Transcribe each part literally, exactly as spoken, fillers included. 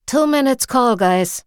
Two minutes call, guys.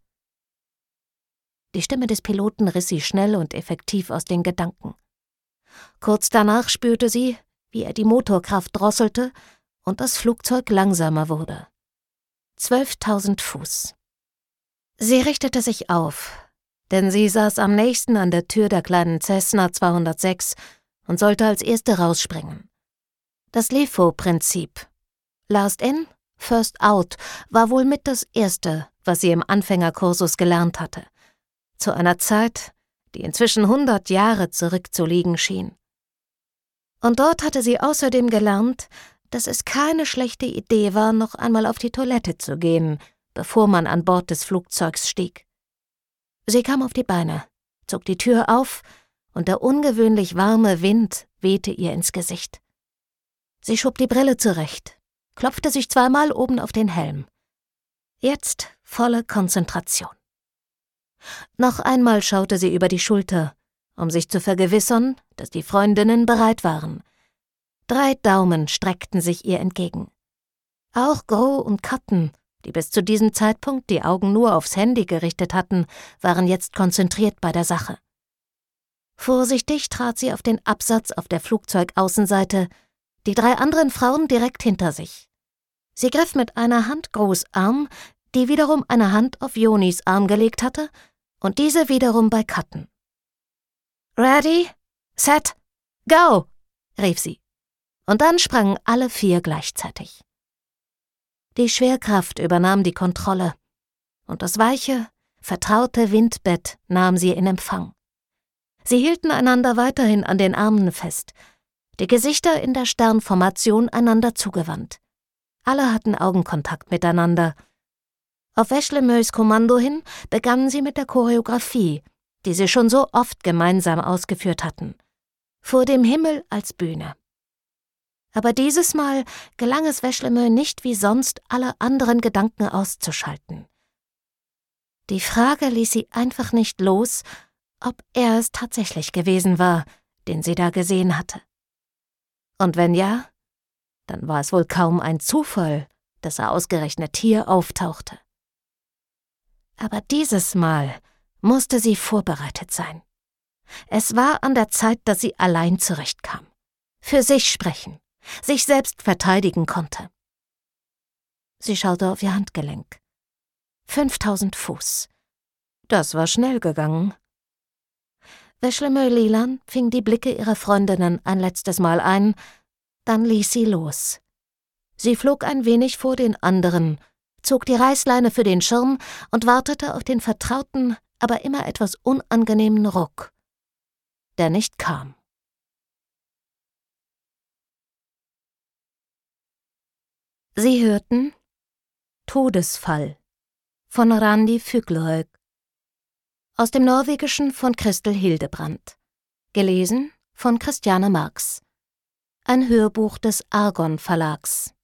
Die Stimme des Piloten riss sie schnell und effektiv aus den Gedanken. Kurz danach spürte sie, wie er die Motorkraft drosselte und das Flugzeug langsamer wurde. Zwölftausend Fuß. Sie richtete sich auf, denn sie saß am nächsten an der Tür der kleinen Cessna zweihundertsechs und sollte als Erste rausspringen. Das L I F O-Prinzip. Last in, first out war wohl mit das Erste, was sie im Anfängerkursus gelernt hatte. Zu einer Zeit, die inzwischen hundert Jahre zurückzuliegen schien. Und dort hatte sie außerdem gelernt, dass es keine schlechte Idee war, noch einmal auf die Toilette zu gehen, bevor man an Bord des Flugzeugs stieg. Sie kam auf die Beine, zog die Tür auf und der ungewöhnlich warme Wind wehte ihr ins Gesicht. Sie schob die Brille zurecht, klopfte sich zweimal oben auf den Helm. Jetzt volle Konzentration. Noch einmal schaute sie über die Schulter, um sich zu vergewissern, dass die Freundinnen bereit waren. Drei Daumen streckten sich ihr entgegen. Auch Gros und Cotton, die bis zu diesem Zeitpunkt die Augen nur aufs Handy gerichtet hatten, waren jetzt konzentriert bei der Sache. Vorsichtig trat sie auf den Absatz auf der Flugzeugaußenseite, die drei anderen Frauen direkt hinter sich. Sie griff mit einer Hand Gros' Arm, die wiederum eine Hand auf Jonis Arm gelegt hatte, und diese wiederum bei Cotton. »Ready, set, go«, rief sie. Und dann sprangen alle vier gleichzeitig. Die Schwerkraft übernahm die Kontrolle, und das weiche, vertraute Windbett nahm sie in Empfang. Sie hielten einander weiterhin an den Armen fest, die Gesichter in der Sternformation einander zugewandt. Alle hatten Augenkontakt miteinander. Auf Weschlemeus Kommando hin begannen sie mit der Choreografie, die sie schon so oft gemeinsam ausgeführt hatten. Vor dem Himmel als Bühne. Aber dieses Mal gelang es Weschlemeu nicht wie sonst, alle anderen Gedanken auszuschalten. Die Frage ließ sie einfach nicht los, ob er es tatsächlich gewesen war, den sie da gesehen hatte. Und wenn ja, dann war es wohl kaum ein Zufall, dass er ausgerechnet hier auftauchte. Aber dieses Mal musste sie vorbereitet sein. Es war an der Zeit, dass sie allein zurechtkam, für sich sprechen, sich selbst verteidigen konnte. Sie schaute auf ihr Handgelenk. Fünftausend Fuß. Das war schnell gegangen. Weschlemeu Lilan fing die Blicke ihrer Freundinnen ein letztes Mal ein, dann ließ sie los. Sie flog ein wenig vor den anderen, zog die Reißleine für den Schirm und wartete auf den vertrauten, aber immer etwas unangenehmen Ruck, der nicht kam. Sie hörten Todesfall von Randi Fuglehøg, aus dem Norwegischen von Christel Hildebrandt, gelesen von Christiane Marx, ein Hörbuch des Argon Verlags.